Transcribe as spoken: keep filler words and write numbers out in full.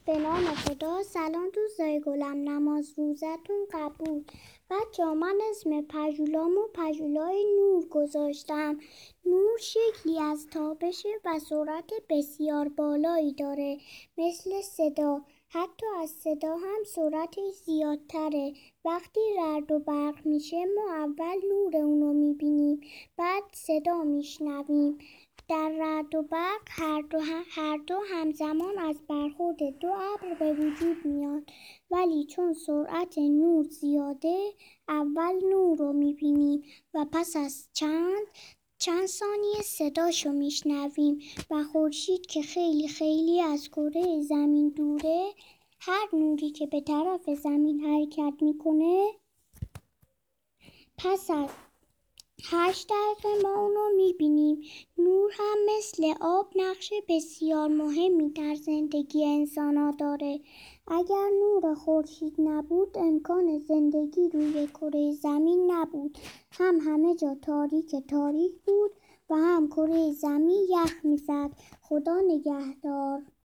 به نام خدا. سلام دوستای گلم، نماز روزتون قبول. بچه‌ها من اسم پژولامو پژولای نور گذاشتم. نور شکلی از تابشه و سرعت بسیار بالایی داره، مثل صدا. حتی از صدا هم سرعتش زیادتره. وقتی رعد و برق میشه ما اول نور اونو میبینیم، بعد صدا میشنویم. در رعد و برق هر دو, هر دو همزمان از برخورد دو ابر به وجود میاد، ولی چون سرعت نور زیاده اول نور رو میبینیم و پس از چند چند ثانیه صداشو میشنویم. و خورشید که خیلی خیلی از کره زمین دوره، هر نوری که به طرف زمین حرکت میکنه پس از هشت دقیقه ما اونو میبینیم. نور هم مثل آب نقش بسیار مهمی در زندگی انسان ها داره. اگر نور خورشید نبود امکان زندگی روی کره زمین نبود. هم همه جا تاریک تاریک بود و هم کره زمین یخ میزد. خدا نگهدار.